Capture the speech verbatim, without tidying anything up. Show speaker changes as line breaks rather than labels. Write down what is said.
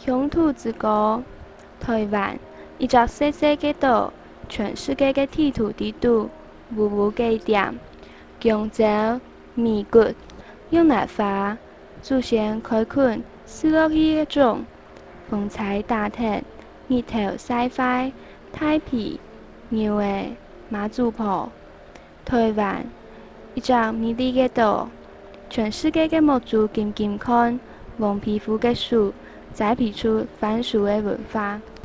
乡土之歌，台湾一只小小的岛，全世界的地图地图，无无记点，姜州、米谷、用来花，祖先开垦四落去的种，风采大田，日头晒花，太皮、牛的马祖坡，台湾一只美丽的岛，全世界的木族静静看，黄皮肤的树，栽培出番薯的文化。